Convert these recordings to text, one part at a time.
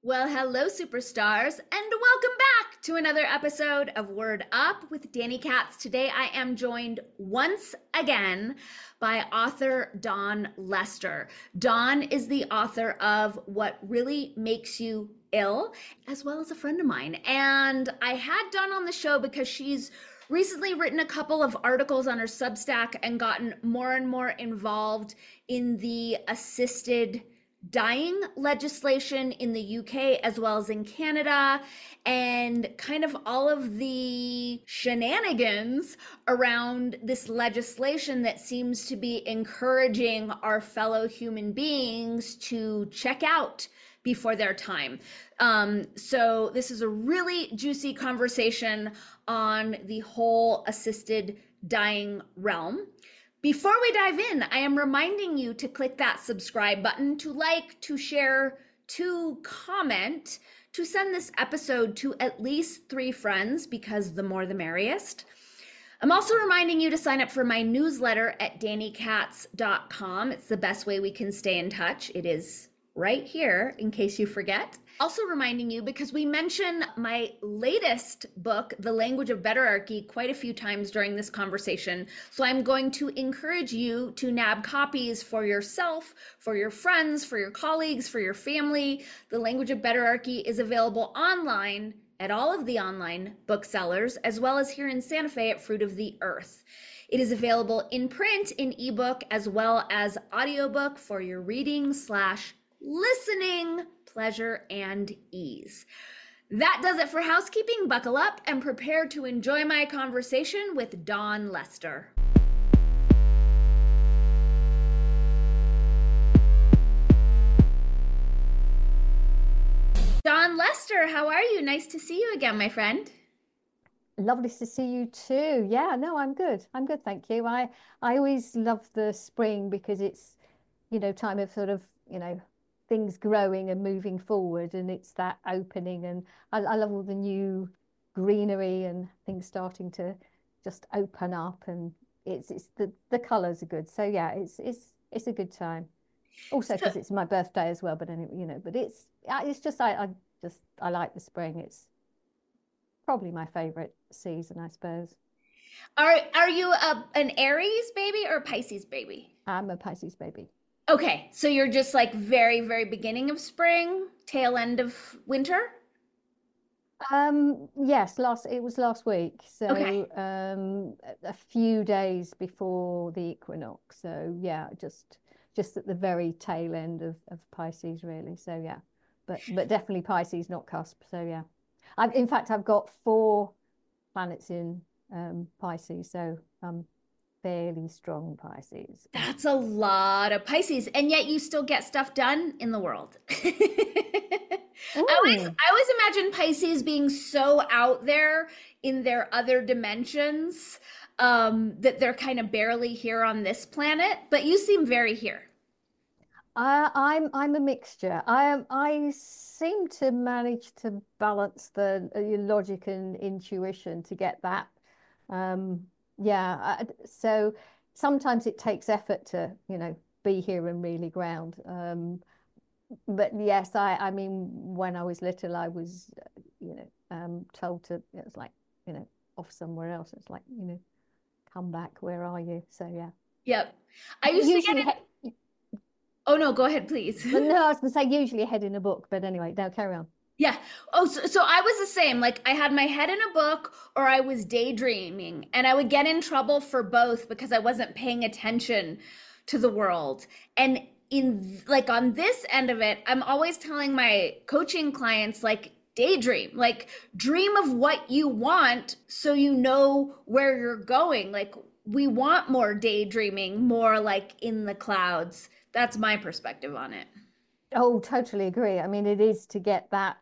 Well, hello, superstars, and welcome back to another episode of Word Up with Danny Katz. Today, I am joined once again by author Dawn Lester. Dawn is the author of What Really Makes You Ill, as well as a friend of mine. And I had Dawn on the show because she's recently written a couple of articles on her Substack and gotten more and more involved in the assisted dying legislation in the UK as well as in Canada, and kind of all of the shenanigans around this legislation that seems to be encouraging our fellow human beings to check out before their time. So this is a really juicy conversation on the whole assisted dying realm. Before we dive in, I am reminding you to click that subscribe button, to like, to share, to comment, to send this episode to at least 3 friends, because the more the merriest. I'm also reminding you to sign up for my newsletter at dannykatz.com. It's the best way we can stay in touch. It is right here in case you forget. Also reminding you, because we mention my latest book, The Language of Betterarchy, quite a few times during this conversation. So I'm going to encourage you to nab copies for yourself, for your friends, for your colleagues, for your family. The Language of Betterarchy is available online at all of the online booksellers, as well as here in Santa Fe at Fruit of the Earth. It is available in print, in ebook, as well as audiobook for your reading/listening pleasure and ease. That does it for housekeeping. Buckle up and prepare to enjoy my conversation with Dawn Lester. Dawn Lester, how are you? Nice to see you again, my friend. Lovely to see you too. Yeah, no, I'm good. I'm good, thank you. I always love the spring because it's, time of sort of, things growing and moving forward, and it's that opening, and I love all the new greenery and things starting to just open up, and it's the colors are good. So yeah, it's a good time. Also So, because it's my birthday as well, but anyway, but it's just I like the spring. It's probably my favorite season, I suppose. are you an Aries baby or a Pisces baby? I'm a Pisces baby. Okay, so you're just like very, very beginning of spring, tail end of winter? Yes, it was last week, Okay. so a few days before the equinox. So yeah, just at the very tail end of Pisces, really. So yeah, but definitely Pisces, not cusp. So yeah, in fact I've got 4 planets in Pisces, so I'm fairly strong Pisces. That's a lot of Pisces, and yet you still get stuff done in the world. Mm. I always imagine Pisces being so out there in their other dimensions, that they're kind of barely here on this planet, but you seem very here. I'm a mixture. I seem to manage to balance the logic and intuition to get that. Yeah. So sometimes it takes effort to be here and really ground. But yes, I mean when I was little, I was told to, it was like off somewhere else. It's like come back. Where are you? So yeah. Yep. I used to get Usually, it. Oh no, go ahead, please. but no, I was gonna say usually head in a book. But anyway, now carry on. Yeah. Oh, so I was the same. Like I had my head in a book or I was daydreaming, and I would get in trouble for both because I wasn't paying attention to the world. And in like on this end of it, I'm always telling my coaching clients like daydream, like dream of what you want so you know where you're going. Like we want more daydreaming, more like in the clouds. That's my perspective on it. Oh, totally agree. I mean, it is to get that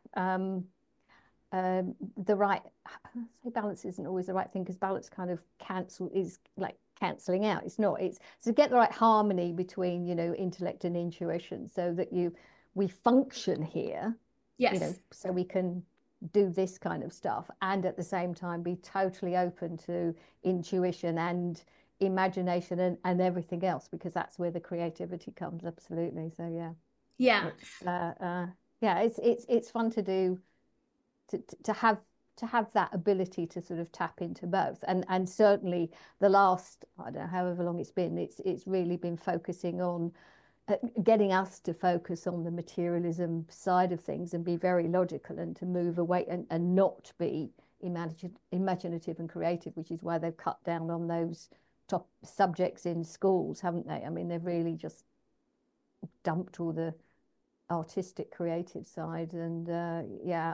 the right. I say balance isn't always the right thing because balance kind of is like canceling out. It's not. It's to get the right harmony between intellect and intuition, so that we function here, Yes. so we can do this kind of stuff, and at the same time be totally open to intuition and imagination and everything else, because that's where the creativity comes. Absolutely. So yeah. Yeah. It's yeah, it's fun to do, to have that ability to sort of tap into both. And certainly the last, I don't know, however long it's been, it's really been focusing on getting us to focus on the materialism side of things and be very logical, and to move away and not be imaginative and creative, which is why they've cut down on those top subjects in schools, haven't they? I mean, they've really just dumped all the artistic creative side. And yeah,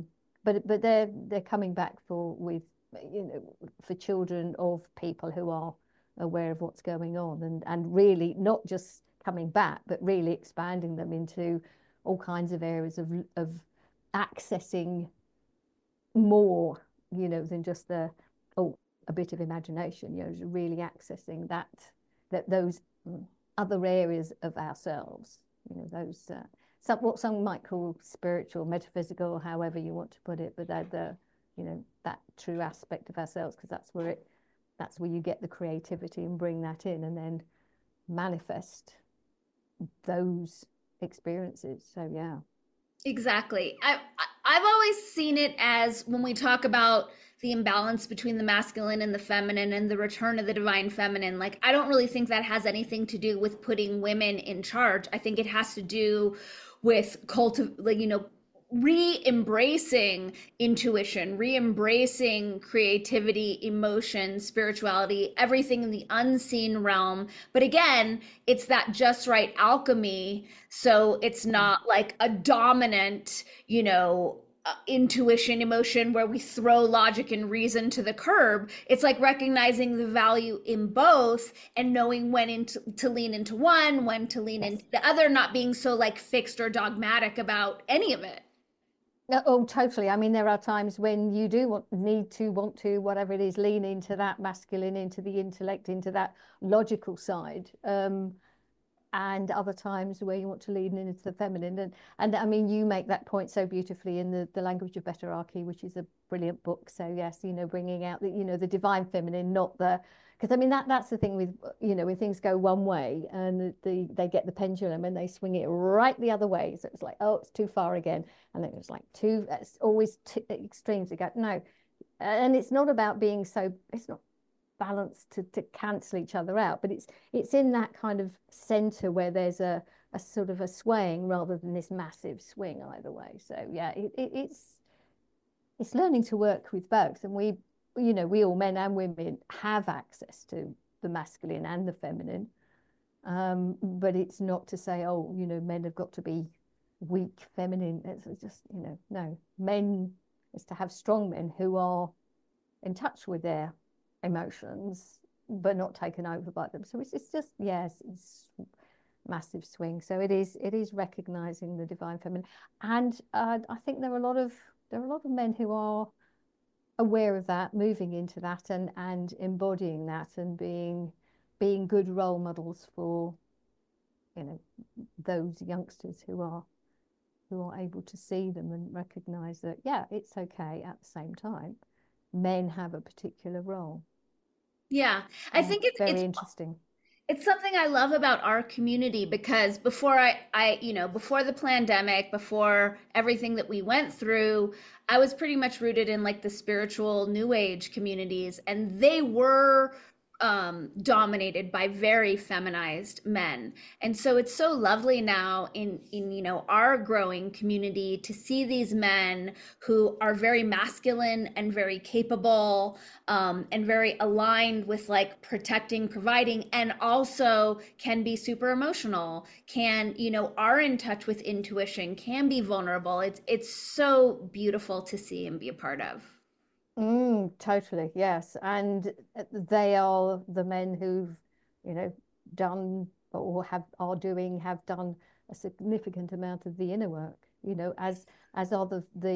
but they're coming back with, you know, for children of people who are aware of what's going on, and really not just coming back, but really expanding them into all kinds of areas of accessing more, you know, than just a bit of imagination, you know, really accessing those other areas of ourselves, you know, those what some might call spiritual, metaphysical, however you want to put it, but they're you know, that true aspect of ourselves, because that's where you get the creativity and bring that in, and then manifest those experiences. So yeah. Exactly. I've always seen it as, when we talk about the imbalance between the masculine and the feminine and the return of the divine feminine, like, I don't really think that has anything to do with putting women in charge. I think it has to do with like, you know, re-embracing intuition, re-embracing creativity, emotion, spirituality, everything in the unseen realm. But again, it's that just right alchemy. So it's not like a dominant, you know, intuition, emotion where we throw logic and reason to the curb. It's like recognizing the value in both and knowing when to lean into one, when to lean into the other, not being so like fixed or dogmatic about any of it. Oh, totally. I mean, there are times when you do want to, whatever it is, lean into that masculine, into the intellect, into that logical side. And other times where you want to lean into the feminine. And I mean, you make that point so beautifully in the Language of Betterarchy, which is a brilliant book. So yes, you know, bringing out the, you know, the divine feminine, not the, because I mean, that's the thing with, you know, when things go one way and they get the pendulum and they swing it right the other way. So it's like, oh, it's too far again. And then it's like it's always two extremes to go. No. And it's not about being so, it's not balanced to cancel each other out, but it's in that kind of center where there's a sort of a swaying rather than this massive swing either way. So yeah, it's learning to work with both. And we, you know, we all, men and women, have access to the masculine and the feminine. But it's not to say, oh, you know, men have got to be weak feminine. It's just, you know, no, men is to have strong men who are in touch with their emotions but not taken over by them. So it's just, yes, it's massive swing. So it is recognizing the divine feminine. And I think there are a lot of men who are aware of that, moving into that, and embodying that, and being good role models for, you know, those youngsters who are able to see them and recognize that, yeah, it's okay. At the same time, men have a particular role. Yeah, I think Very interesting. it's something I love about our community, because before you know, before the pandemic, before everything that we went through, I was pretty much rooted in like the spiritual new age communities, and they were dominated by very feminized men. And so it's so lovely now in you know, our growing community to see these men who are very masculine and very capable, and very aligned with like protecting, providing, and also can be super emotional, can, you know, are in touch with intuition, can be vulnerable. It's so beautiful to see and be a part of. Totally, yes. And they are the men who've, you know, done or have done a significant amount of the inner work, you know, as are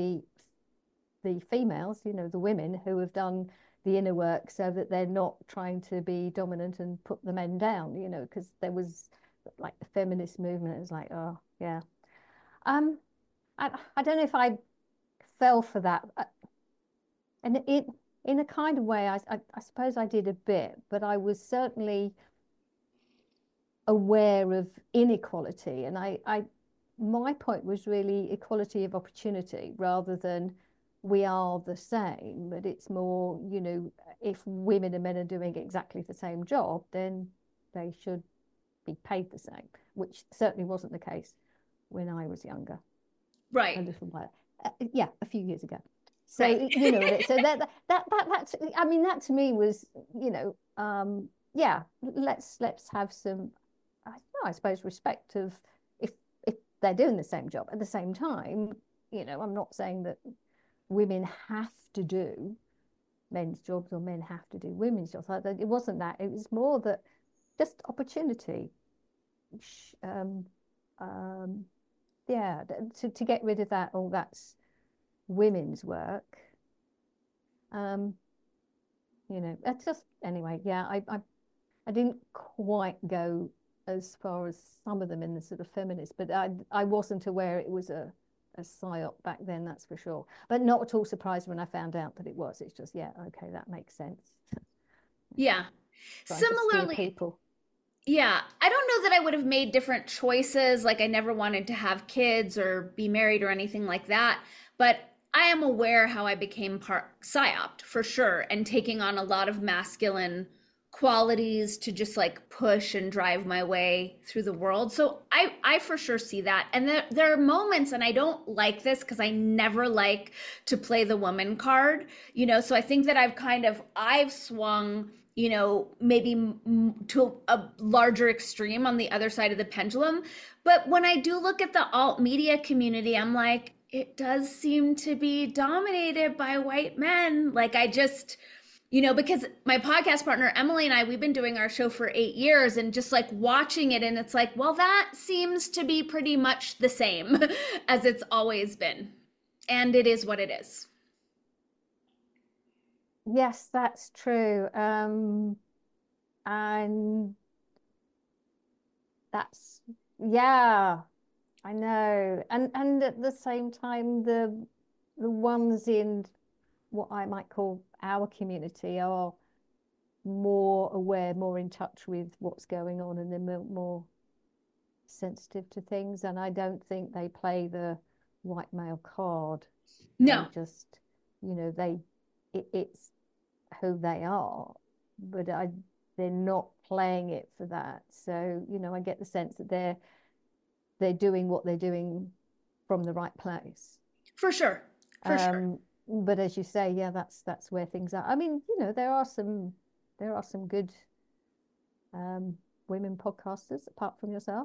the females, you know, the women who have done the inner work, so that they're not trying to be dominant and put the men down, you know, because there was like the feminist movement. It was like, oh yeah. Um, I don't know if I fell for that. And it, in a kind of way, I suppose I did a bit, but I was certainly aware of inequality. And I my point was really equality of opportunity rather than we are the same, but it's more, if women and men are doing exactly the same job, then they should be paid the same, which certainly wasn't the case when I was younger. Right. A little while, yeah, a few years ago. So Right. so that I mean, that to me was, yeah, let's have some, I suppose, respect of if they're doing the same job. At the same time, I'm not saying that women have to do men's jobs or men have to do women's jobs. It wasn't that. It was more that just opportunity. Um, um, yeah, to get rid of that. Oh, that's women's work. It's just anyway. Yeah, I didn't quite go as far as some of them in the sort of feminist, but I wasn't aware it was a psyop back then, that's for sure. But not at all surprised when I found out that it was. It's just, yeah, okay, that makes sense. Yeah. Trying to steer Similarly, people. yeah, I don't know that I would have made different choices. Like I never wanted to have kids or be married or anything like that. But I am aware how I became part psyoped for sure and taking on a lot of masculine qualities to just like push and drive my way through the world. So I for sure see that. And there are moments, and I don't like this because I never like to play the woman card, so I think that I've swung, maybe to a larger extreme on the other side of the pendulum. But when I do look at the alt media community, I'm like, it does seem to be dominated by white men. Like I just, because my podcast partner, Emily, and I, we've been doing our show for 8 years and just like watching it. And it's like, well, that seems to be pretty much the same as it's always been. And it is what it is. Yes, that's true. And that's, yeah, I know. And at the same time, the ones in what I might call our community are more aware, more in touch with what's going on, and they're more sensitive to things. And I don't think they play the white male card. No. They just, it's who they are, but they're not playing it for that. So, I get the sense that they're doing what they're doing from the right place. For sure. For sure. But as you say, yeah, that's where things are. I mean, there are some good women podcasters apart from yourself,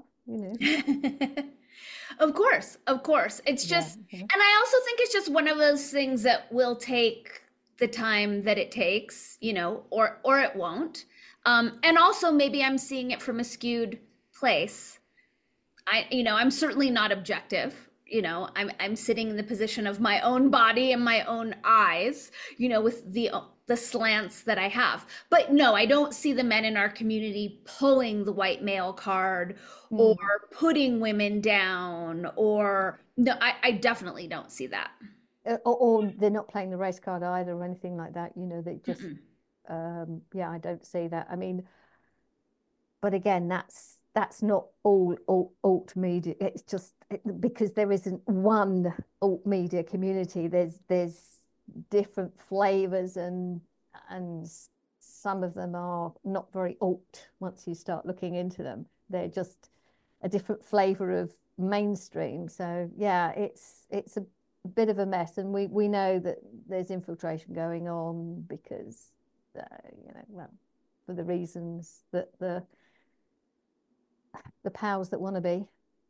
Of course, of course. It's just, yeah. and I also think it's just one of those things that will take the time that it takes, or it won't. And also maybe I'm seeing it from a skewed place. I'm certainly not objective. I'm sitting in the position of my own body and my own eyes, with the slants that I have. But no, I don't see the men in our community pulling the white male card or putting women down, or no, I definitely don't see that. Or they're not playing the race card either or anything like that. They just, yeah, I don't see that. I mean, but again, that's not all alt media. It's just because there isn't one alt media community. There's different flavors, and some of them are not very alt once you start looking into them. They're just a different flavor of mainstream. So yeah, it's a bit of a mess, and we know that there's infiltration going on because well, for the reasons that the powers that want to be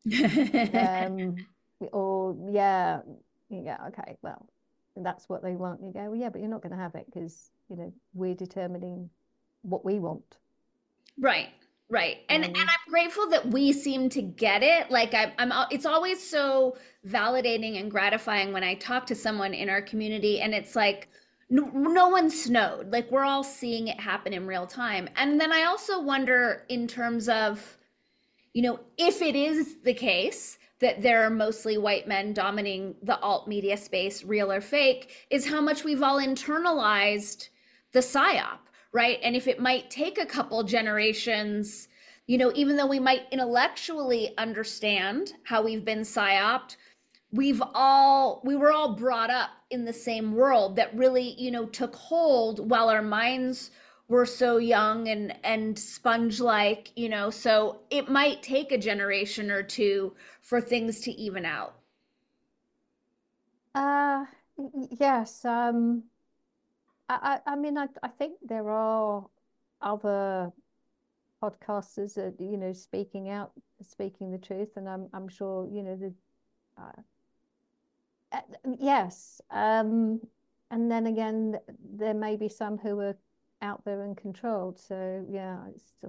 or yeah, okay, well, that's what they want. You go, well, yeah, but you're not going to have it because we're determining what we want. Right. And I'm grateful that we seem to get it. Like I'm it's always so validating and gratifying when I talk to someone in our community and it's like no one's snowed. Like we're all seeing it happen in real time. And then I also wonder in terms of, if it is the case that there are mostly white men dominating the alt media space, real or fake, is how much we've all internalized the psyop. Right. And if it might take a couple generations even though we might intellectually understand how we've been psyoped, we were all brought up in the same world that really, took hold while our minds were so young and sponge like, so it might take a generation or two for things to even out. Uh, yes. I mean, I think there are other podcasters that, speaking out, speaking the truth, and I'm sure, uh, uh, yes. And then again, there may be some who are out there and controlled. So yeah,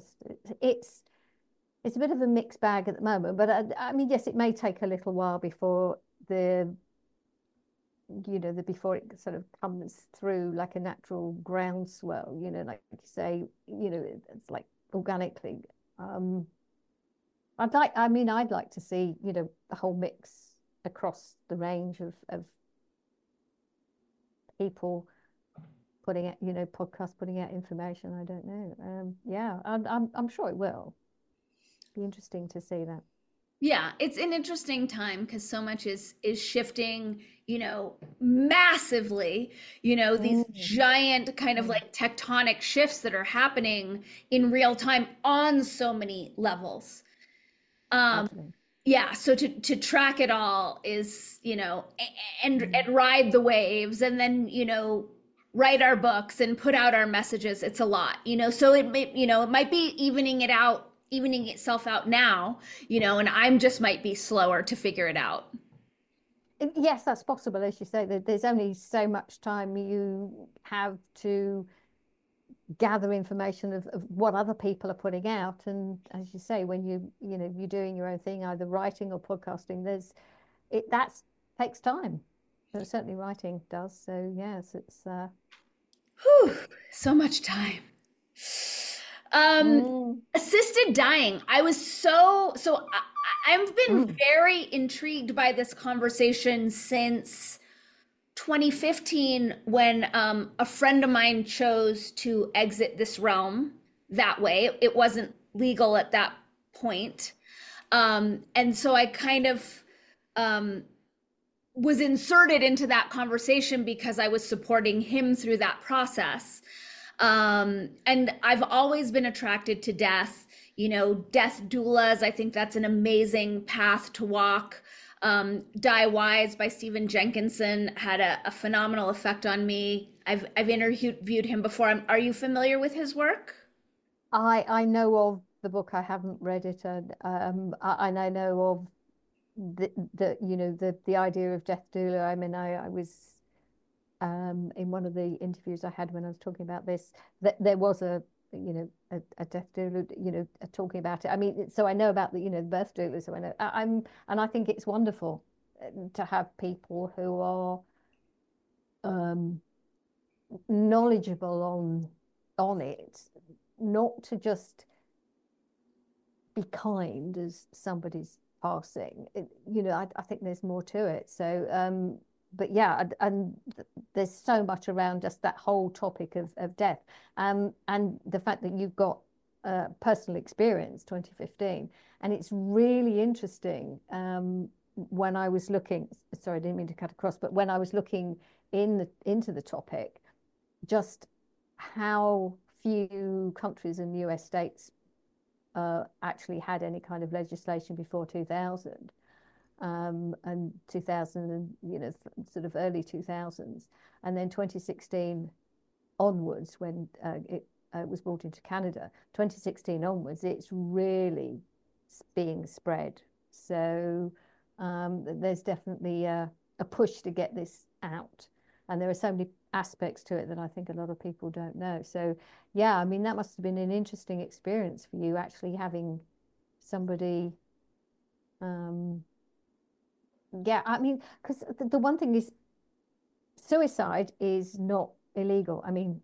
it's a bit of a mixed bag at the moment. But I mean, yes, it may take a little while before the before it sort of comes through like a natural groundswell, like you say, it's like organically. Um, I'd like to see, the whole mix across the range of people putting out, podcasts putting out information. I don't know. Yeah, I'm sure it will be interesting to see that. Yeah, it's an interesting time because so much is shifting, massively, these Mm, giant kind of mm, like tectonic shifts that are happening in real time on so many levels. Um, absolutely. yeah, so to track it all is, Mm. and ride the waves and then, write our books and put out our messages. It's a lot, so it might be evening itself out now, and I'm just might be slower to figure it out. Yes, that's possible. As you say, that there's only so much time you have to gather information of what other people are putting out. And as you say, when you're doing your own thing, either writing or podcasting, that's takes time. So certainly writing does. So yes, it's Whew, so much time. Um, mm, Assisted dying. I was I've been mm, very intrigued by this conversation since 2015 when a friend of mine chose to exit this realm that way. It wasn't legal at that point. And so I kind of um, was inserted into that conversation because I was supporting him through that process. And I've always been attracted to death, death doulas. I think that's an amazing path to walk. Die Wise by Stephen Jenkinson had a phenomenal effect on me. I've interviewed him before. Are you familiar with his work? I know of the book. I haven't read it, and and I know of the idea of death doula. I mean, I was in one of the interviews I had when I was talking about this, that there was a death doula, talking about it. I mean, so I know about the birth doula. So I know and I think it's wonderful to have people who are um, knowledgeable on it, not to just be kind as somebody's passing. I think there's more to it. So, but yeah, and there's so much around just that whole topic of death, and the fact that you've got personal experience, 2015, and it's really interesting. When I was looking, sorry, I didn't mean to cut across, but when I was looking into the topic, just how few countries in the US states actually had any kind of legislation before 2000, and 2000, and sort of early 2000s, and then 2016 onwards, when it was brought into Canada, 2016 onwards, it's really being spread. So there's definitely a push to get this out, and there are so many aspects to it that I think a lot of people don't know. So yeah, I mean, that must have been an interesting experience for you, actually having somebody. Um, yeah, I mean, because the one thing is, suicide is not illegal. I mean,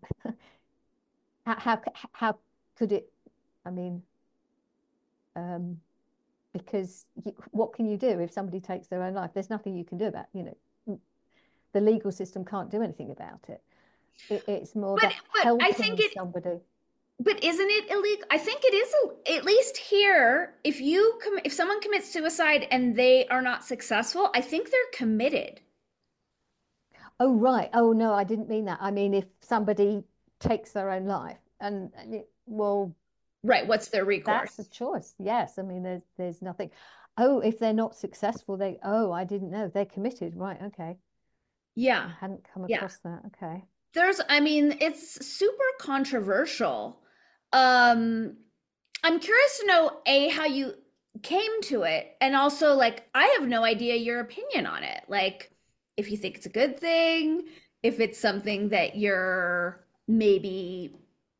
how could it? I mean, um, because what can you do if somebody takes their own life? There's nothing you can do about, the legal system can't do anything about it. It's more But the but I think helping it somebody. But isn't it illegal? I think it is, at least here, if someone commits suicide and they are not successful, I think they're committed. Oh, right. Oh, no, I didn't mean that. I mean, if somebody takes their own life well, Right. What's their that's a recourse? choice. Yes. I mean, there's nothing. Oh, if they're not successful, I didn't know. They're committed. Right. Okay. Yeah. I hadn't come Yeah. across that. Okay. I mean, it's super controversial. Um, I'm curious to know, A, how you came to it, and also, like, I have no idea your opinion on it. Like, if you think it's a good thing, if it's something that you're maybe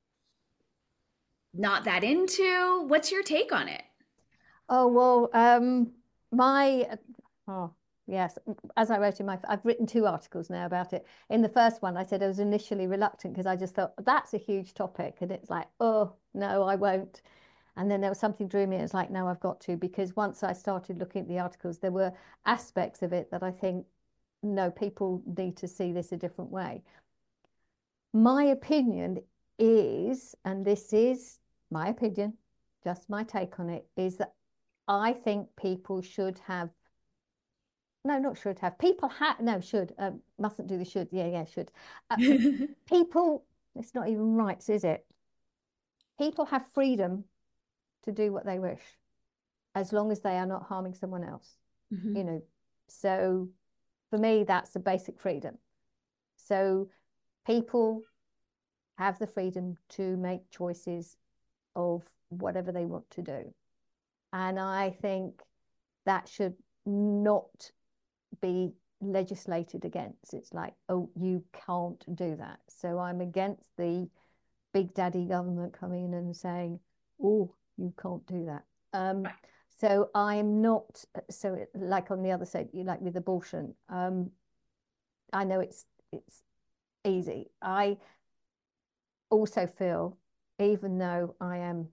not that into. What's your take on it? Oh, well, my, oh, yes, as I wrote in I've written two articles now about it. In the first one, I said I was initially reluctant because I just thought that's a huge topic. And it's like, oh, no, I won't. And then there was something drew me. It was like, no, I've got to, because once I started looking at the articles, there were aspects of it that I think, no, people need to see this a different way. My opinion is, and this is my opinion, just my take on it, is that I think people should have, no, not should have, people have, no, should, mustn't do the should, yeah, should. Uh, people, it's not even rights, is it? People have freedom to do what they wish as long as they are not harming someone else, Mhm. you know. So for me, that's a basic freedom. So people have the freedom to make choices of whatever they want to do. And I think that should not be legislated against. It's like, oh, you can't do that. So I'm against the big daddy government coming in and saying, oh, you can't do that. So I'm not, so like on the other side, you like with abortion, I know it's easy. I also feel, even though I am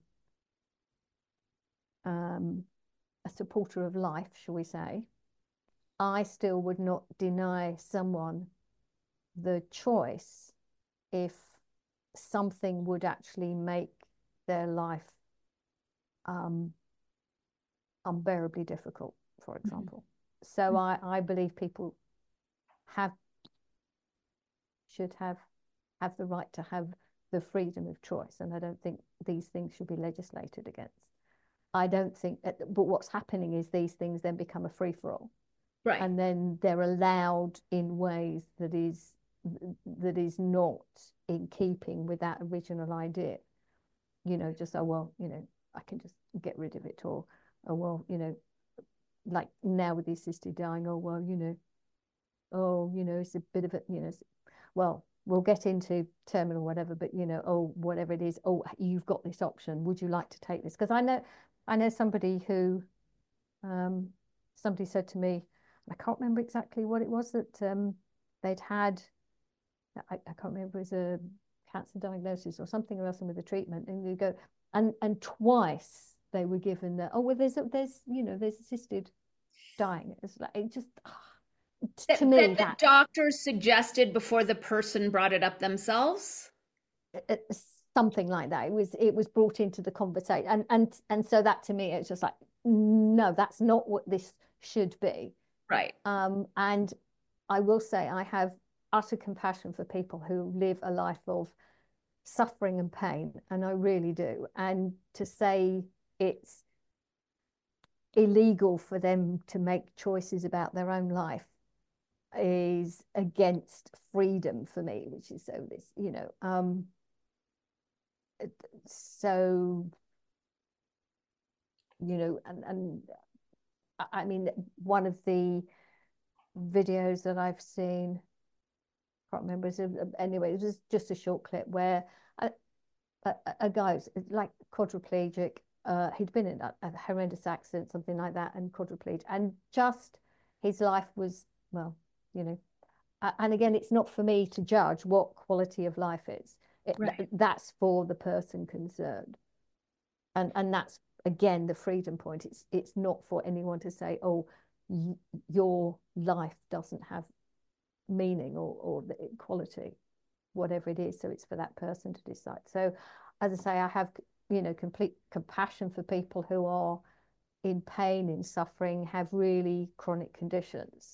um, a supporter of life, shall we say, I still would not deny someone the choice if something would actually make their life um, unbearably difficult, for Mhm. example. So I believe people have should have the right to have the freedom of choice, and I don't think these things should be legislated against. I don't think, but what's happening is these things then become a free for all, Right. and then they're allowed in ways that is not in keeping with that original idea. Just, oh well, I can just get rid of it, or oh well, like now with the assisted dying, oh well, it's a bit of a, well, we'll get into terminal whatever, but oh, whatever it is, oh, you've got this option. Would you like to take this? Because I know somebody who, um, somebody said to me, I can't remember exactly what it was that they'd had. I can't remember, it was a cancer diagnosis or something or else with the treatment, and you go, and twice they were given the, oh well, there's assisted dying. It's like, it just, to That me, the that doctors suggested before the person brought it up themselves. something like that. It was brought into the conversation, and so that to me, it's just like, no, that's not what this should be. Right. And I will say I have utter compassion for people who live a life of suffering and pain, and I really do. And to say it's illegal for them to make choices about their own life is against freedom for me, which is so this, so and I mean, one of the videos that I've seen, I can't remember, anyway, it was just a short clip where a, a guy was like quadriplegic. He'd been in a horrendous accident, something like that, and quadriplegic, and just his life was, well, you know, and again, it's not for me to judge what quality of life is. Right. That's for the person concerned, and that's again the freedom point. It's not for anyone to say, oh, your life doesn't have meaning or the quality, whatever it is. So it's for that person to decide. So as I say, I have, complete compassion for people who are in pain, in suffering, have really chronic conditions.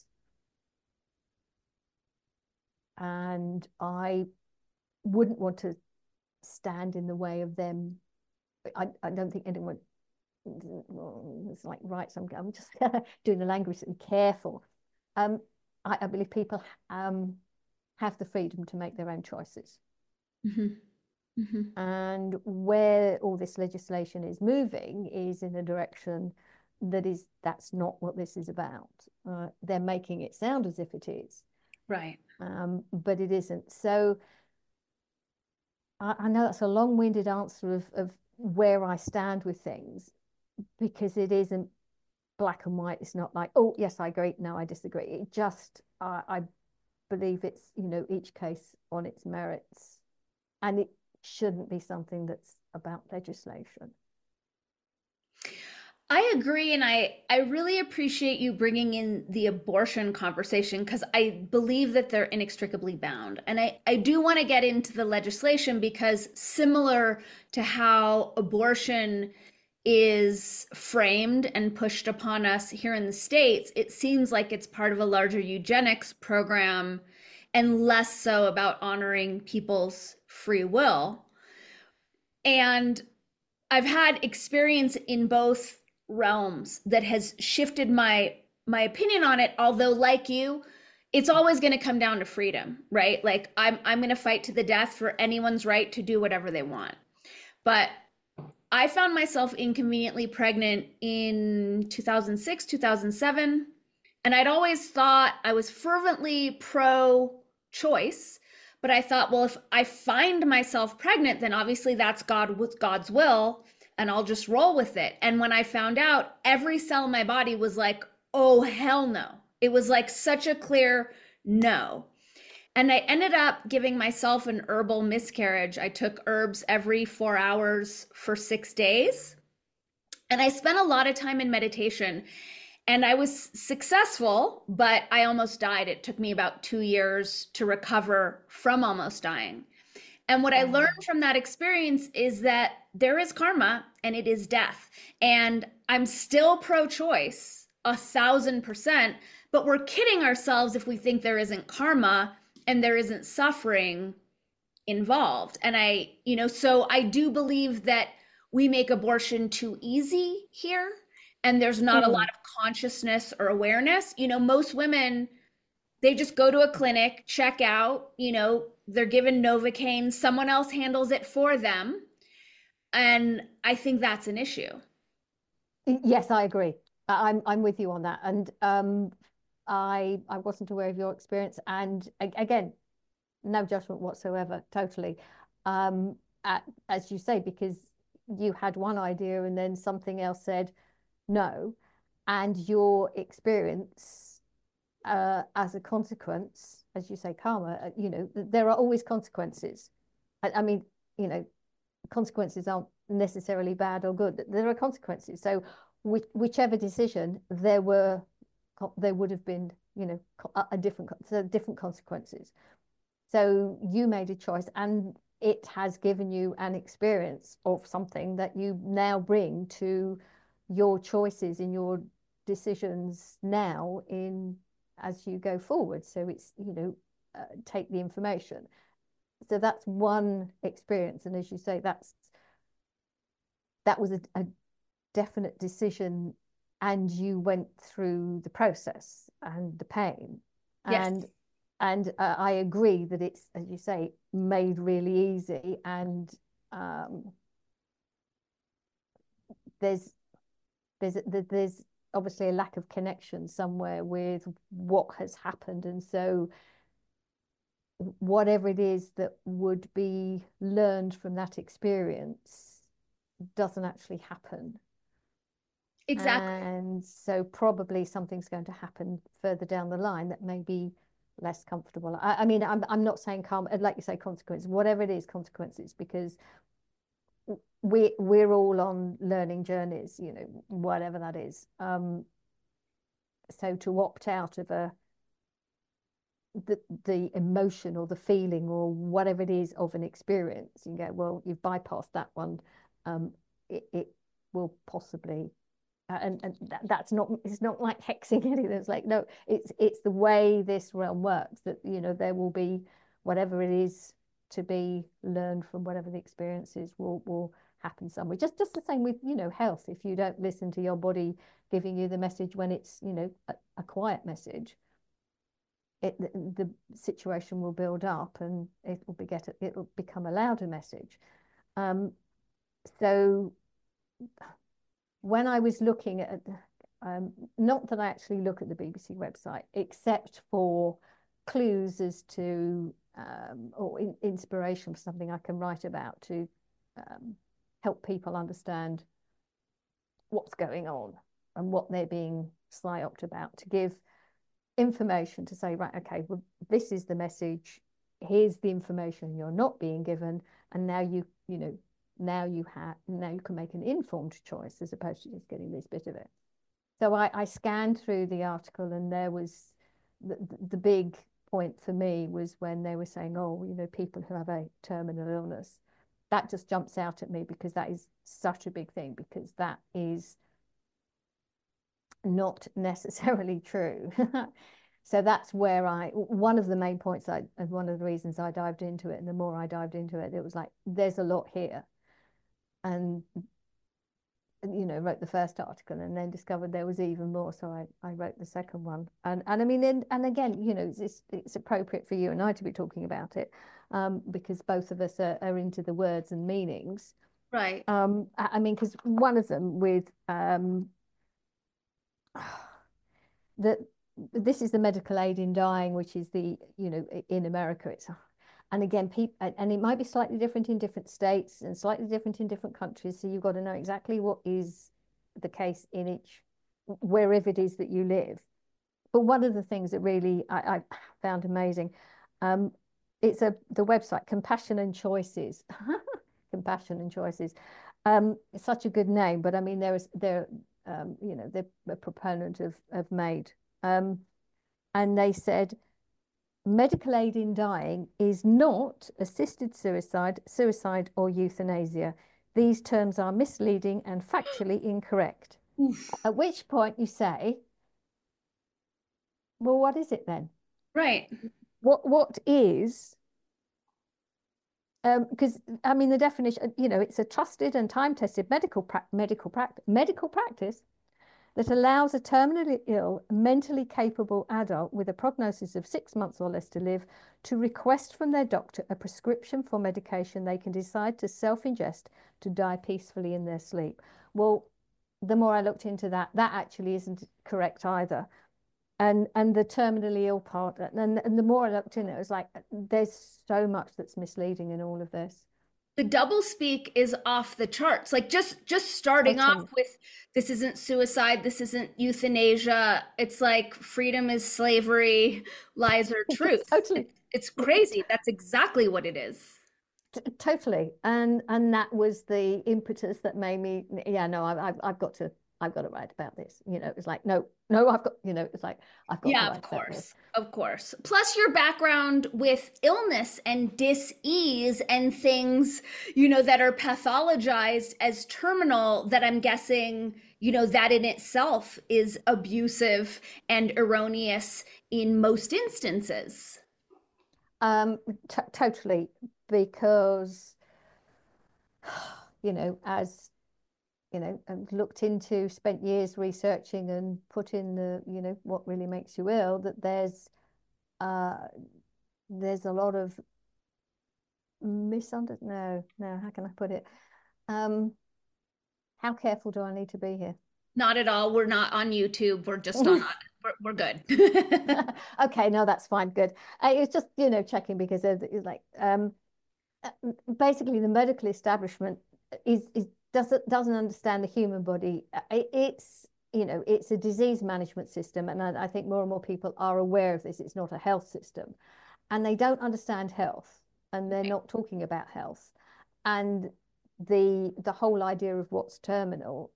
And I wouldn't want to stand in the way of them. I don't think anyone, it's like, right, so I'm just doing the language and careful. I believe people have the freedom to make their own choices. Mm-hmm. Mm-hmm. And where all this legislation is moving is in a direction that's not what this is about. They're making it sound as if it is. Right. But it isn't. So I know that's a long-winded answer of where I stand with things, because it isn't black and white. It's not like, oh, yes, I agree. No, I disagree. It just, I believe it's, each case on its merits. And it shouldn't be something that's about legislation. I agree, and I really appreciate you bringing in the abortion conversation because I believe that they're inextricably bound. And I do want to get into the legislation because similar to how abortion is framed and pushed upon us here in the States, it seems like it's part of a larger eugenics program and less so about honoring people's free will. And I've had experience in both realms that has shifted my opinion on it, although like you, it's always going to come down to freedom, right? Like I'm going to fight to the death for anyone's right to do whatever they want. But I found myself inconveniently pregnant in 2006, 2007, and I'd always thought I was fervently pro choice, but I thought, well, if I find myself pregnant, then obviously that's God's will, and I'll just roll with it. And when I found out, every cell in my body was like, oh, hell no. It was like such a clear no. And I ended up giving myself an herbal miscarriage. I took herbs every 4 hours for 6 days. And I spent a lot of time in meditation. And I was successful, but I almost died. It took me about 2 years to recover from almost dying. And what I learned from that experience is that there is karma and it is death. And I'm still pro choice, 1,000%, but we're kidding ourselves if we think there isn't karma and there isn't suffering involved. And so I do believe that we make abortion too easy here. And there's not a lot of consciousness or awareness. Most women, they just go to a clinic, check out, they're given Novocaine, someone else handles it for them. And I think that's an issue. Yes, I agree. I'm with you on that. And I wasn't aware of your experience. And again, no judgment whatsoever, totally. As you say, because you had one idea and then something else said no, and your experience as a consequence, as you say, karma, there are always consequences. I mean, consequences aren't necessarily bad or good. There are consequences. So whichever decision there would have been, different consequences. So you made a choice, and it has given you an experience of something that you now bring to your choices in your decisions now as you go forward. So it's, take the information. So that's one experience. And as you say, that was a definite decision, and you went through the process and the pain. Yes. And I agree that it's, as you say, made really easy. And there's obviously a lack of connection somewhere with what has happened. And so whatever it is that would be learned from that experience doesn't actually happen. Exactly. And so probably something's going to happen further down the line that may be less comfortable. I mean, I'm not saying karma, like you say, consequences, whatever it is, consequences, because we're all on learning journeys, whatever that is. So to opt out of the emotion or the feeling or whatever it is of an experience. You go, well, you've bypassed that one. It will possibly, and that's not, it's not like hexing anything. It's like, no, it's the way this realm works, that, you know, there will be whatever it is to be learned from whatever the experience is will happen somewhere. Just the same with, you know, health. If you don't listen to your body giving you the message when it's, you know, a quiet message, the situation will build up and it'll become a louder message. So when I was looking at, not that I actually look at the BBC website, except for clues as to or inspiration for something I can write about to help people understand what's going on and what they're being psyoped about, to give information to say, right, okay, well, this is the message, here's the information you're not being given, and now you know, now you can make an informed choice as opposed to just getting this bit of it. So I scanned through the article, and there was the big point for me was when they were saying, oh, you know, people who have a terminal illness. That just jumps out at me, because that is such a big thing, because that is not necessarily true. So that's where one of the main points, and one of the reasons I dived into it, and the more I dived into it, it was like, there's a lot here. And, you know, wrote the first article and then discovered there was even more. So I wrote the second one. And I mean, and again, you know, it's appropriate for you and I to be talking about it, because both of us are into the words and meanings. Right. I mean, because one of them with that this is the medical aid in dying, which is the, you know, in America, it's, and again, people, and it might be slightly different in different states and slightly different in different countries. So you've got to know exactly what is the case in each, wherever it is that you live. But one of the things that really I found amazing, it's the website Compassion and Choices. Compassion and Choices. It's such a good name, but I mean, they're you know, they're a proponent of MAID. And they said, medical aid in dying is not assisted suicide, suicide, or euthanasia. These terms are misleading and factually incorrect. Oof. At which point you say, well, what is it then? Right. What is, because I mean, the definition, you know, it's a trusted and time-tested medical practice that allows a terminally ill, mentally capable adult with a prognosis of 6 months or less to live to request from their doctor a prescription for medication they can decide to self-ingest to die peacefully in their sleep. Well, the more I looked into that, that actually isn't correct either. And the terminally ill part, and the more I looked in it, was like, there's so much that's misleading in all of this. The doublespeak is off the charts. Like just starting off with, this isn't suicide, this isn't euthanasia. It's like freedom is slavery, lies are truth. Totally. It's crazy. That's exactly what it is. Totally. And that was the impetus that made me, yeah, no, I've got to write about this. You know, it was like, no, I've got, you know, it's like, I've got to write about this. Of course. Plus your background with illness and dis-ease and things, you know, that are pathologized as terminal, that I'm guessing, you know, that in itself is abusive and erroneous in most instances. Totally, because, you know, as you know, and looked into, spent years researching and put in the, you know, what really makes you ill, that there's a lot of no, how can I put it? How careful do I need to be here? Not at all. We're not on YouTube. We're just on, we're good. Okay, no, that's fine. Good. It's just, you know, checking, because it's like, basically the medical establishment doesn't understand the human body. It's, you know, it's a disease management system, and I think more and more people are aware of this. It's not a health system, and they don't understand health, and they're not talking about health, and the whole idea of what's terminal.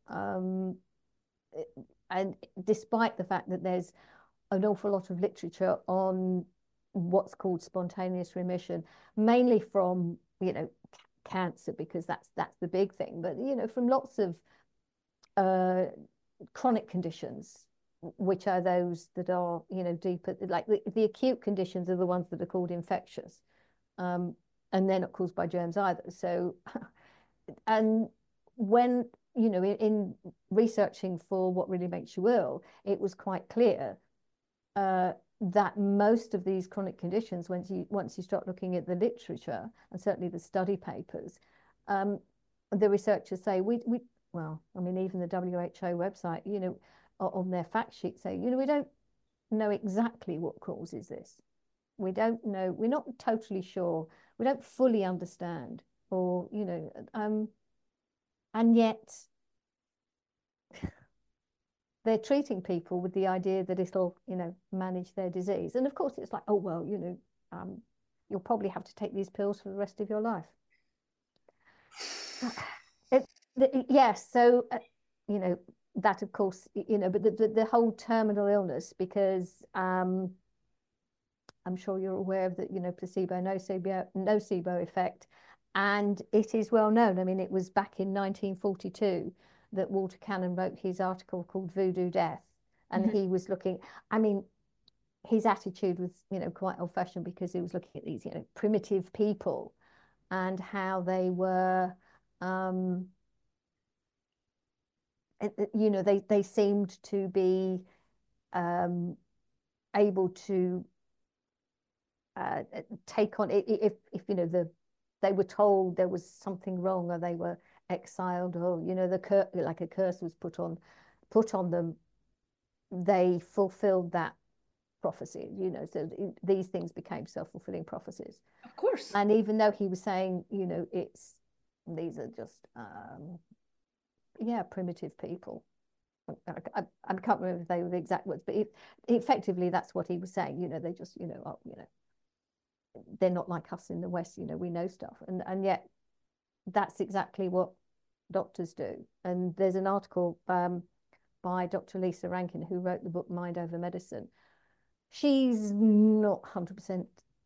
And despite the fact that there's an awful lot of literature on what's called spontaneous remission, mainly from, cancer, because that's the big thing, but, from lots of chronic conditions, which are those that are, deeper, like the acute conditions are the ones that are called infectious. And they're not caused by germs either. So, and when, in researching for What Really Makes You Ill, it was quite clear that most of these chronic conditions, once you start looking at the literature and certainly the study papers, the researchers say well, I mean, even the WHO website, on their fact sheet say, we don't know exactly what causes this. We don't know. We're not totally sure. We don't fully understand, or and yet they're treating people with the idea that it'll, manage their disease. And of course, it's like, oh well, you'll probably have to take these pills for the rest of your life. Yes, so that of course, but the whole terminal illness, because I'm sure you're aware of the, placebo nocebo effect, and it is well known. I mean, it was back in 1942 that Walter Cannon wrote his article called Voodoo Death, and he was looking. I mean, his attitude was, quite old-fashioned, because he was looking at these, primitive people and how they were. They seemed to be able to take on it if they were told there was something wrong, or they were exiled, or like a curse was put on them. They fulfilled that prophecy, so these things became self-fulfilling prophecies. Of course. And even though he was saying, these are just primitive people. I can't remember if they were the exact words, but effectively that's what he was saying. They just, they're not like us in the West. We know stuff, and yet that's exactly what doctors do. And there's an article by Dr. Lisa Rankin, who wrote the book Mind Over Medicine. She's not 100%,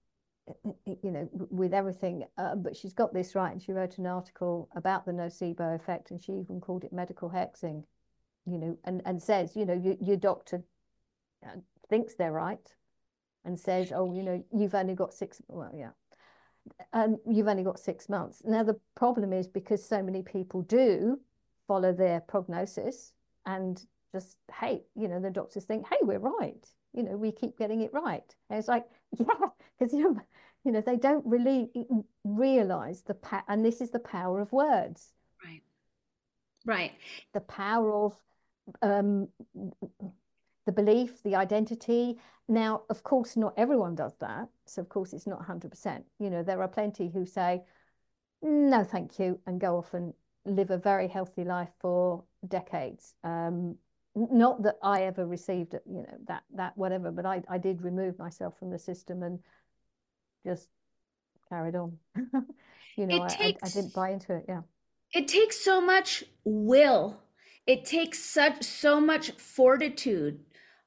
with everything, but she's got this right. And she wrote an article about the nocebo effect, and she even called it medical hexing, and says, your doctor thinks they're right and says, oh, you've only got you've only got 6 months. Now, the problem is, because so many people do follow their prognosis and just, hey, the doctors think, hey, we're right. We keep getting it right. And it's like, yeah, because, they don't really realize and this is the power of words. Right. Right. The power of the belief, the identity. Now, of course, not everyone does that. So, of course, it's not 100%. There are plenty who say, no, thank you, and go off and live a very healthy life for decades. Not that I ever received, that whatever, but I did remove myself from the system and just carried on. I didn't buy into it. Yeah. It takes so much will. It takes so much fortitude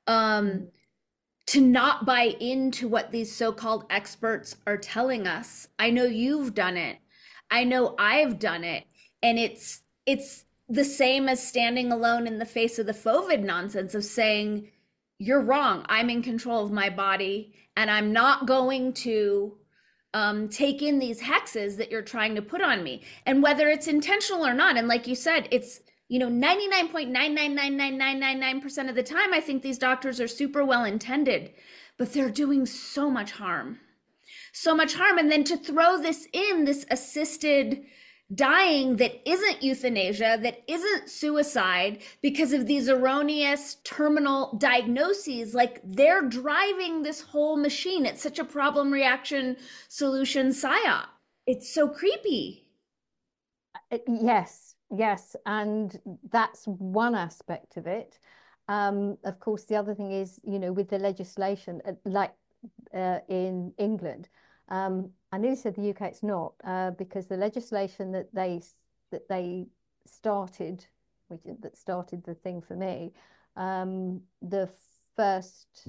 to not buy into what these so-called experts are telling us. I know you've done it. I know I've done it. And it's the same as standing alone in the face of the FOVID nonsense of saying, you're wrong. I'm in control of my body, and I'm not going to take in these hexes that you're trying to put on me. And whether it's intentional or not, and like you said, it's 99.9999999% of the time, I think these doctors are super well intended, but they're doing so much harm. So much harm. And then to throw this assisted dying that isn't euthanasia, that isn't suicide, because of these erroneous terminal diagnoses, like they're driving this whole machine. It's such a problem, reaction, solution psyop. It's so creepy. Yes. And that's one aspect of it. Of course, the other thing is, with the legislation, like in England, I nearly said the UK, it's not, because the legislation that they started, that started the thing for me, the first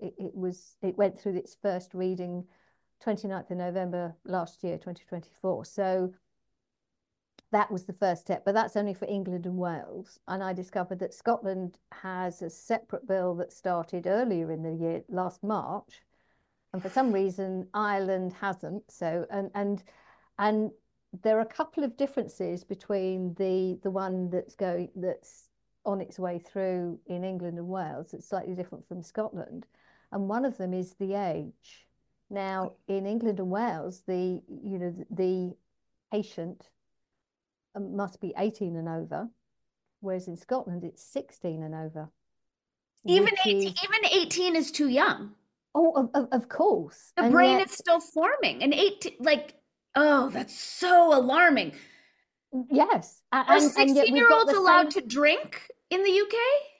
it went through its first reading 29th of November last year, 2024. So that was the first step, but that's only for England and Wales. And I discovered that Scotland has a separate bill that started earlier in the year, last March, and for some reason Ireland hasn't. So and there are a couple of differences between the one that's on its way through in England and Wales. It's slightly different from Scotland, and one of them is the age. Now, in England and Wales, the patient must be 18 and over, whereas in Scotland it's 16 and over, Even which 18, is even 18 is too young. of course, The and brain yet is still forming. And 18, like, oh, that's so alarming. yes, Are and yet we've got 16-year-olds the allowed same. to drink in the UK?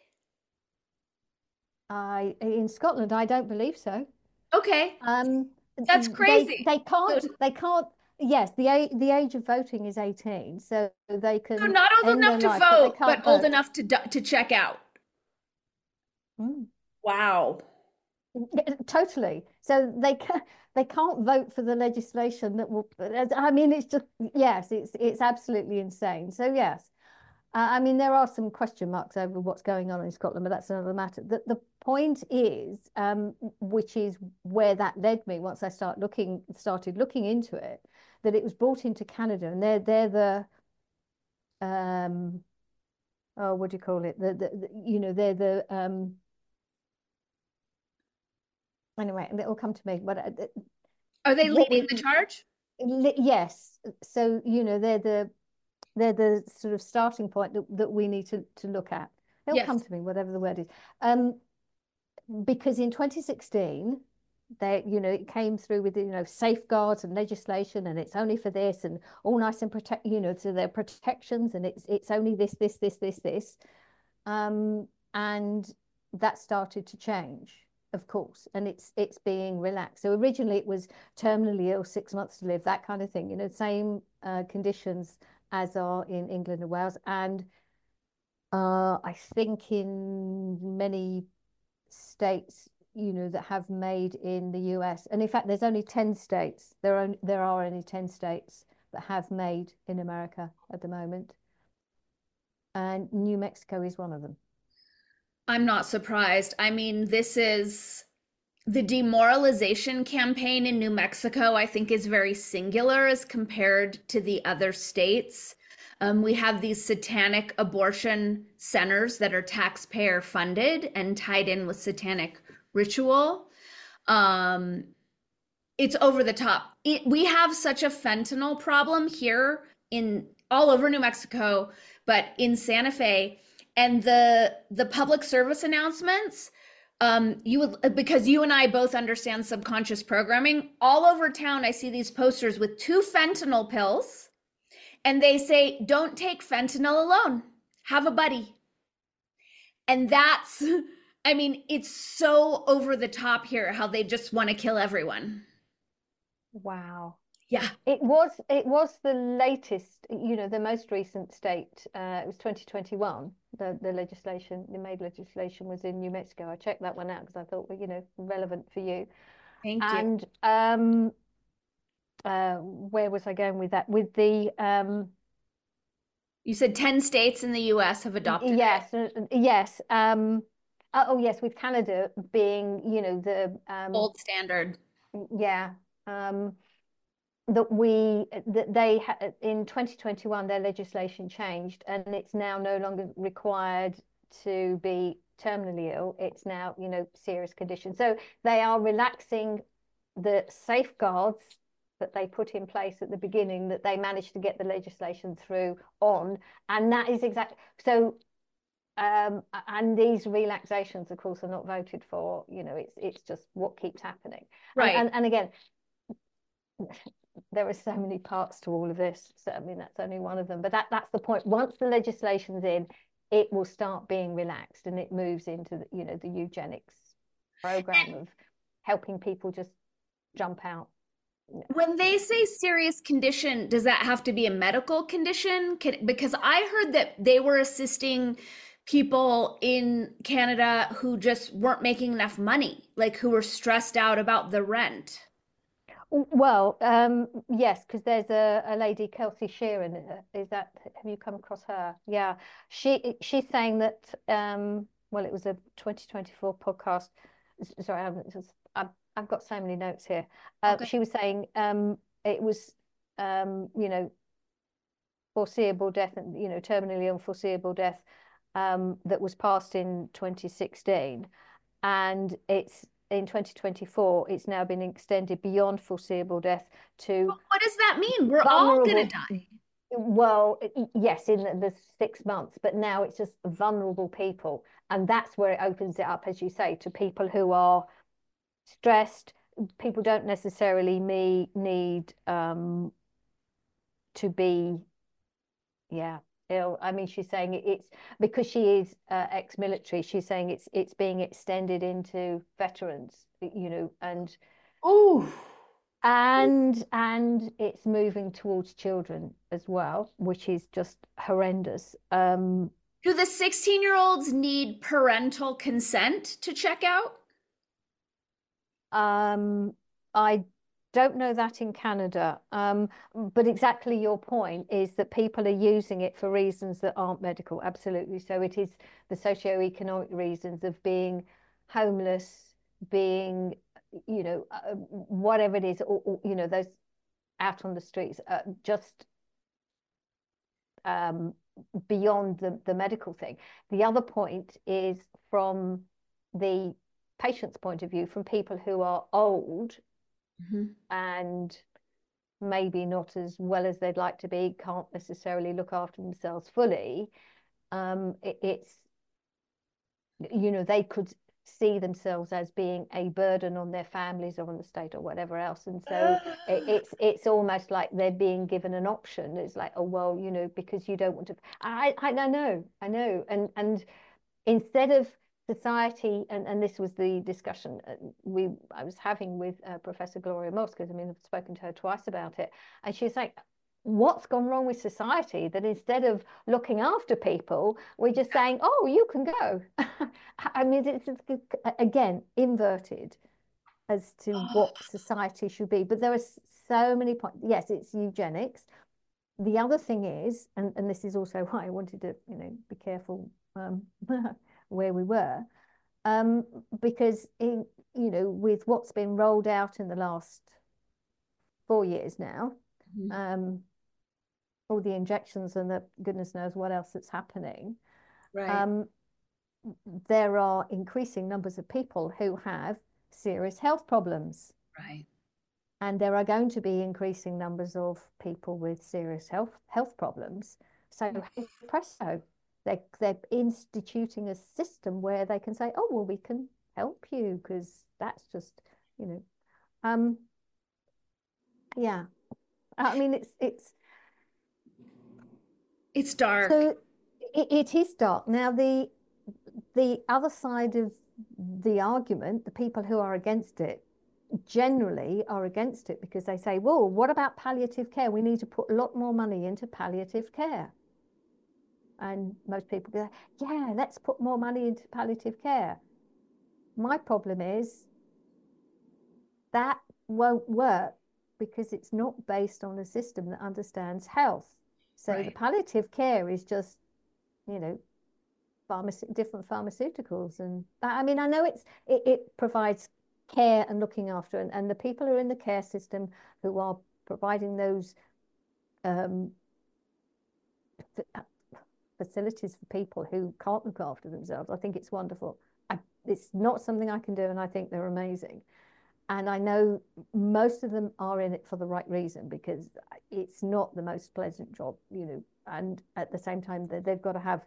I In Scotland, I don't believe so. Okay, Um, that's crazy. So, they can't. Yes, the age of voting is 18, so they so can not old end enough their to life, but they vote, but can't old vote. enough to check out. Mm. Wow. Totally. So they can't vote for the legislation that will. I mean, it's just yes, it's absolutely insane. So yes, I mean there are some question marks over what's going on in Scotland, but that's another matter. The point is, which is where that led me once I started looking into it, that it was brought into Canada, and they're the oh, what do you call it? They're the anyway, it'll come to me. But Are they what leading we the charge? yes, so they're the sort of starting point that we need to look at. It'll come Yes. to me, whatever the word is. Um, because in 2016, it came through with, safeguards and legislation, and it's only for this, and all nice and so there are protections, and it's only this. And that started to change, of course, and it's being relaxed. So originally it was terminally ill, 6 months to live, that kind of thing, same conditions as are in England and Wales. And I think in many states, that have made in the US, and in fact, there's only 10 states. There are only 10 states that have made in America at the moment, and New Mexico is one of them. I'm not surprised. I mean, this is the demoralization campaign in New Mexico, I think, is very singular as compared to the other states. We have these satanic abortion centers that are taxpayer funded and tied in with satanic ritual. Um, it's over the top. We have such a fentanyl problem here in all over New Mexico, but in Santa Fe, and the public service announcements, you would, because you and I both understand subconscious programming, all over town I see these posters with 2 fentanyl pills, and they say, don't take fentanyl alone, have a buddy. And that's I mean, it's so over the top here how they just want to kill everyone. Wow. Yeah. It was the latest, the most recent state. It was 2021. The legislation, the made legislation was in New Mexico. I checked that one out because I thought, well, relevant for you. Thank you. And where was I going with that? With the You said 10 states in the US have adopted it. yes, yes. Oh yes, with Canada being, the Gold standard. yeah. That in 2021 their legislation changed, and it's now no longer required to be terminally ill. It's now, serious condition. So they are relaxing the safeguards that they put in place at the beginning, that they managed to get the legislation through on. And that is exactly so. And these relaxations, of course, are not voted for. It's just what keeps happening. Right. And again, there are so many parts to all of this. So I mean, that's only one of them. But that's the point. Once the legislation's in, it will start being relaxed, and it moves into the eugenics program of helping people just jump out. When they say serious condition, does that have to be a medical condition? Because I heard that they were assisting people in Canada who just weren't making enough money, like who were stressed out about the rent. Well, yes, because there's a lady, Kelsey Sheeran. Is that, have you come across her? Yeah, she's saying that. Well, it was a 2024 podcast. Sorry, I've got so many notes here. Okay. She was saying it was you know, foreseeable death, and terminally unforeseeable death, that was passed in 2016, and it's in 2024 it's now been extended beyond foreseeable death to But what does that mean? We're all gonna vulnerable. die. Well, yes, in the 6 months, but now it's just vulnerable people, and that's where it opens it up, as you say, to people who are stressed. People don't necessarily need to be, yeah, ill. I mean, she's saying it's because she is ex-military. She's saying it's being extended into veterans, and Oh, it's moving towards children as well, which is just horrendous. do the 16-year-olds need parental consent to check out? I don't know that in Canada, but exactly your point is that people are using it for reasons that aren't medical. Absolutely. So it is the socioeconomic reasons of being homeless, being, whatever it is, or those out on the streets, just beyond the medical thing. The other point is from the patient's point of view, from people who are old and maybe not as well as they'd like to be, can't necessarily look after themselves fully. It's, they could see themselves as being a burden on their families or on the state or whatever else, and so it's almost like they're being given an option. It's like, oh well, because you don't want to. I know, and instead of society, and this was the discussion I was having with Professor Gloria Moss, because I mean I've spoken to her twice about it, and she's like, what's gone wrong with society that instead of looking after people, we're just saying, oh, you can go. I mean, it's again inverted as to what society should be, but there are so many points. Yes, it's eugenics. The other thing is, and this is also why I wanted to be careful where we were, because with what's been rolled out in the last 4 years now, all the injections and the goodness knows what else that's happening, right. There are increasing numbers of people who have serious health problems. Right. And there are going to be increasing numbers of people with serious health problems. So presto, they're instituting a system where they can say, oh, well, we can help you, because that's just, yeah. I mean, It's dark. So it is dark. Now, the other side of the argument, the people who are against it, generally are against it because they say, well, what about palliative care? We need to put a lot more money into palliative care. And most people go, yeah, let's put more money into palliative care. My problem is that won't work because it's not based on a system that understands health. So the palliative care is just, different pharmaceuticals. And I mean, I know it provides care and looking after, and the people who are in the care system who are providing those facilities for people who can't look after themselves, I think it's wonderful. It's not something I can do, and I think they're amazing. And I know most of them are in it for the right reason, because it's not the most pleasant job, and at the same time, they've got to have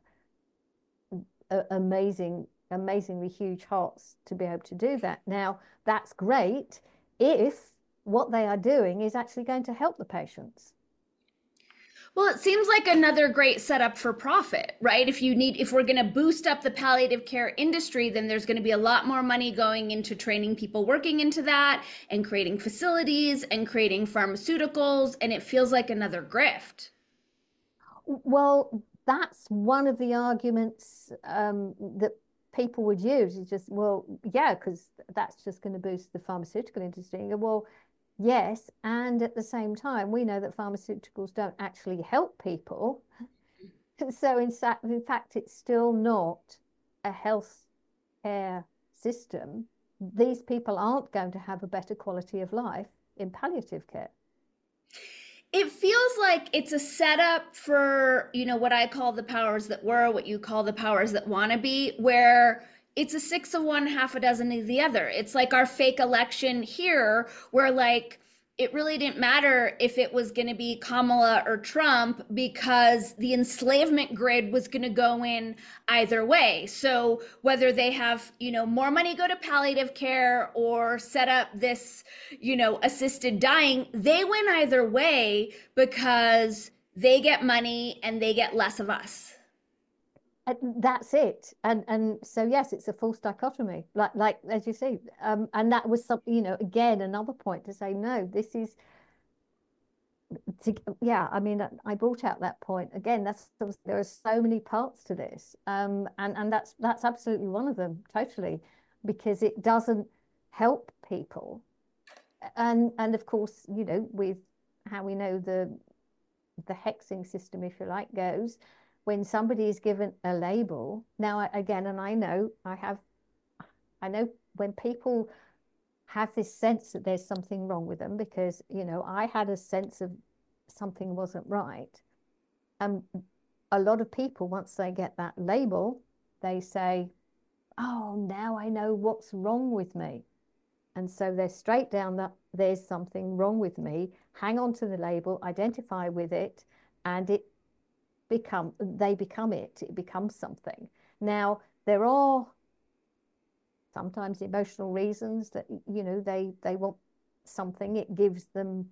amazingly huge hearts to be able to do that. Now, that's great if what they are doing is actually going to help the patients. Well, it seems like another great setup for profit, right? If we're going to boost up the palliative care industry, then there's going to be a lot more money going into training people working into that and creating facilities and creating pharmaceuticals. And it feels like another grift. Well, that's one of the arguments that people would use is just, well, yeah, because that's just going to boost the pharmaceutical industry. And go, well, yes, and at the same time, we know that pharmaceuticals don't actually help people. So in fact, it's still not a health care system. These people aren't going to have a better quality of life in palliative care. It feels like it's a setup for, what I call the powers that were, what you call the powers that want to be, where it's a six of one, half a dozen of the other. It's like our fake election here, where like it really didn't matter if it was going to be Kamala or Trump because the enslavement grid was going to go in either way. So whether they have, more money go to palliative care or set up this, assisted dying, they win either way because they get money and they get less of us. That's it. And so yes, it's a false dichotomy, like as you say, and that was something, again, another point to say, no, this is yeah, I mean, I brought out that point again. There are so many parts to this, and that's absolutely one of them, totally, because it doesn't help people, and of course, with how we know the hexing system, if you like, goes. When somebody is given a label, now again, and I know when people have this sense that there's something wrong with them, because, I had a sense of something wasn't right. A lot of people, once they get that label, they say, oh, now I know what's wrong with me. And so they're straight down that there's something wrong with me, hang on to the label, identify with it, and it becomes something. Now, there are sometimes emotional reasons that, they want something. It gives them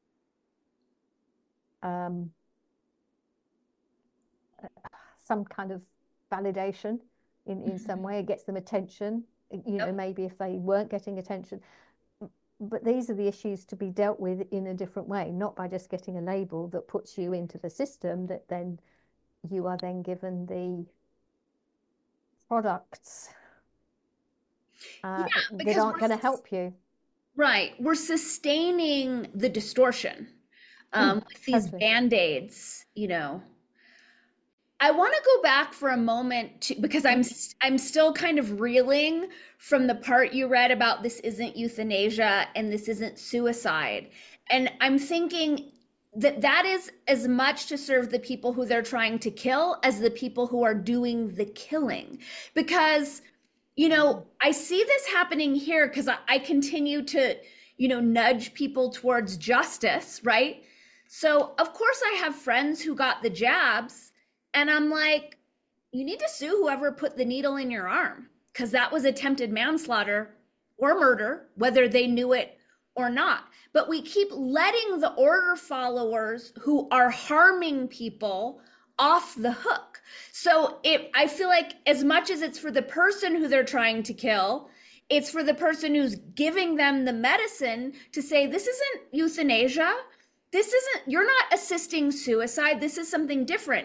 some kind of validation in some way. It gets them attention, maybe if they weren't getting attention. But these are the issues to be dealt with in a different way, not by just getting a label that puts you into the system that then you are then given the products that aren't going to help you. Right. We're sustaining the distortion with these Totally. Band-Aids, I want to go back for a moment because I'm still kind of reeling from the part you read about this isn't euthanasia and this isn't suicide. And I'm thinking that is as much to serve the people who they're trying to kill as the people who are doing the killing. Because, I see this happening here because I continue to, nudge people towards justice, right? So, of course, I have friends who got the jabs, and I'm like, you need to sue whoever put the needle in your arm because that was attempted manslaughter or murder, whether they knew it or not. But we keep letting the order followers who are harming people off the hook. So I feel like as much as it's for the person who they're trying to kill, it's for the person who's giving them the medicine to say, this isn't euthanasia. You're not assisting suicide. This is something different.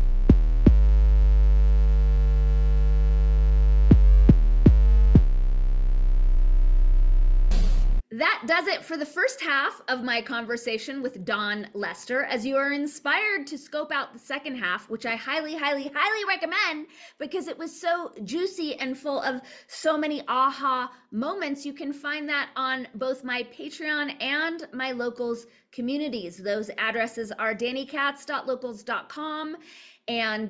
That does it for the first half of my conversation with Dawn Lester. As you are inspired to scope out the second half, which I highly, highly, highly recommend because it was so juicy and full of so many aha moments, you can find that on both my Patreon and my Locals communities. Those addresses are dannykatz.locals.com and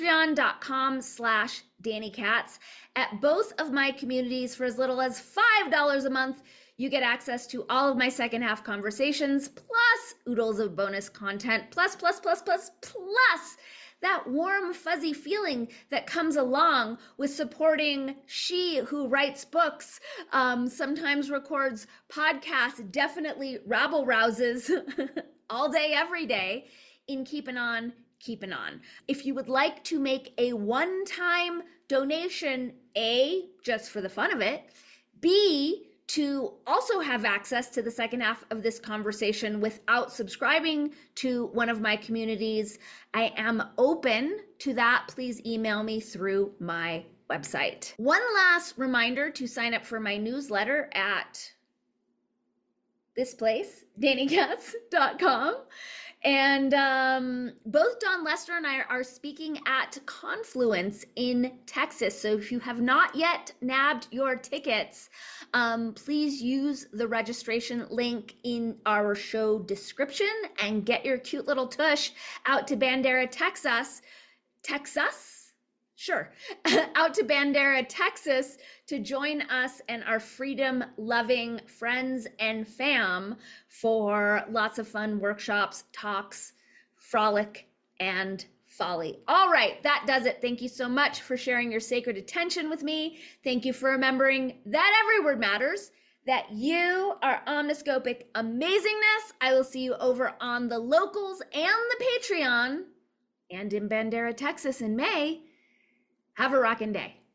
patreon.com/dannykatz. At both of my communities, for as little as $5 a month, you get access to all of my second half conversations, plus oodles of bonus content, plus that warm, fuzzy feeling that comes along with supporting She Who Writes Books, sometimes records podcasts, definitely rabble rouses all day, every day in Keeping On, Keeping On. If you would like to make a one-time donation, A, just for the fun of it, B, to also have access to the second half of this conversation without subscribing to one of my communities, I am open to that. Please email me through my website. One last reminder to sign up for my newsletter at this place, DaniCatz.com. And both Dawn Lester and I are speaking at Confluence in Texas. So if you have not yet nabbed your tickets, please use the registration link in our show description and get your cute little tush out to Bandera, Texas. Sure. Out to Bandera, Texas to join us and our freedom-loving friends and fam for lots of fun workshops, talks, frolic, and folly. All right, that does it. Thank you so much for sharing your sacred attention with me. Thank you for remembering that every word matters, that you are omniscopic amazingness. I will see you over on the Locals and the Patreon and in Bandera, Texas in May. Have a rockin' day.